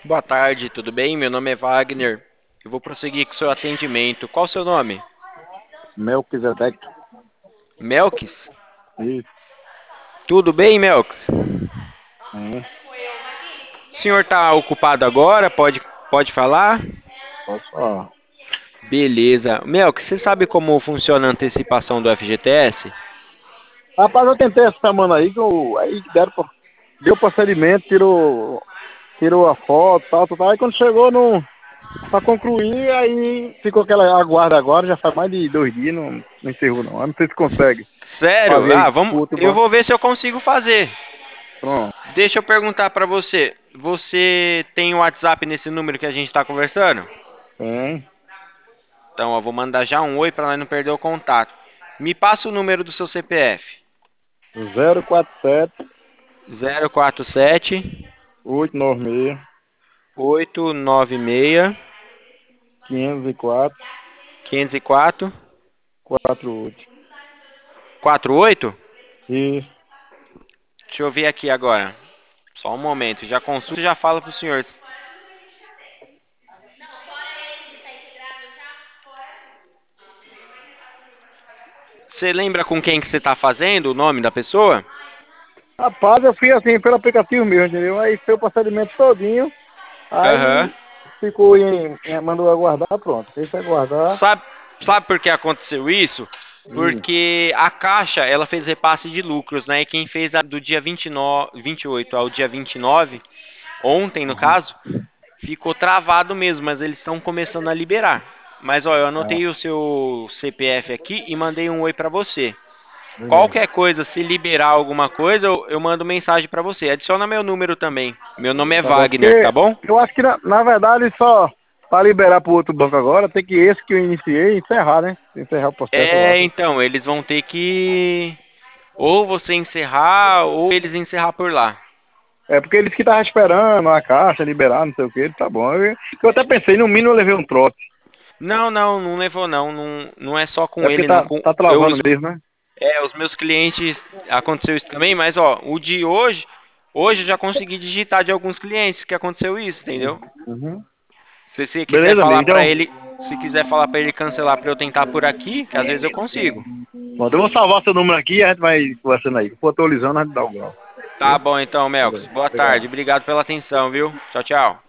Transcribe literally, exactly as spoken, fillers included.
Boa tarde, tudo bem? Meu nome é Wagner. Eu vou prosseguir com o seu atendimento. Qual o seu nome? Melquisedeque. Melks? Isso. Tudo bem, Melks? Sim, O senhor está ocupado agora? Pode, pode falar? posso falar. Beleza. Melks, você sabe como funciona a antecipação do F G T S? Rapaz, eu tentei essa semana aí, que eu, aí deram, pra- deu procedimento, tirou, tirou a foto e tal, tal, tal. Aí quando chegou no, pra concluir, aí ficou aquela aguarda agora, já faz mais de dois dias, não, não encerrou não. Eu não sei se consegue Sério? fazer aí Ah, com vamos. outro Eu banco. vou ver se eu consigo fazer. Pronto. Deixa eu perguntar para você. Você tem o WhatsApp nesse número que a gente está conversando? Tem. Então, eu vou mandar já um oi para nós não perder o contato. Me passa o número do seu C P F. zero quatro sete, zero quatro sete oito nove seis, oito nove seis quinze quatro, cinco zero quatro quatro oito. quatro oito. Isso. Deixa eu ver aqui agora. Só um momento. Já consulto e já falo pro senhor. Você lembra com quem que você está fazendo? O nome da pessoa? Rapaz, eu fui assim pelo aplicativo mesmo, entendeu? Aí foi o procedimento todinho. Aham. Aí ficou em, em- mandou aguardar, pronto. Deixa aguardar. Sabe, sabe por que aconteceu isso? Hum, Porque a Caixa, ela fez repasse de lucros, né? E quem fez a do dia vinte e nove, vinte e oito ao dia vinte e nove, ontem no uhum. caso, ficou travado mesmo, mas eles estão começando a liberar. Mas ó, eu Ah, anotei o seu C P F aqui e mandei um oi pra você. beleza. Qualquer coisa, se liberar alguma coisa, eu, eu mando mensagem pra você. Adiciona meu número também. Meu nome é Tá bom, Wagner, tá porque bom? eu acho que na, na verdade só para liberar para o outro banco agora, tem que esse que eu iniciei encerrar, né? Encerrar o processo, eu É, acho. então, eles vão ter que ou você encerrar ou eles encerrar por lá. É porque eles que estavam esperando a caixa liberar, não sei o que, tá bom. Eu, eu até pensei, no mínimo eu levei um trote. Não, não, não levou não, não, não é só É com porque ele não. tá, Com, tá eu, travando os, mesmo, né? é, os meus clientes aconteceu isso também, mas ó, o de hoje, hoje eu já consegui digitar de alguns clientes que aconteceu isso, entendeu? Uhum. Se você quiser Beleza, amigo. falar pra Então, ele, se quiser falar pra ele cancelar pra eu tentar por aqui, que às vezes eu consigo. pronto, eu vou salvar seu número aqui e a gente vai conversando aí. Se for atualizando, a gente dá o grau. Tá Viu? bom então, Melcos. Beleza. Boa tarde. Obrigado. Obrigado pela atenção, viu? Tchau, tchau.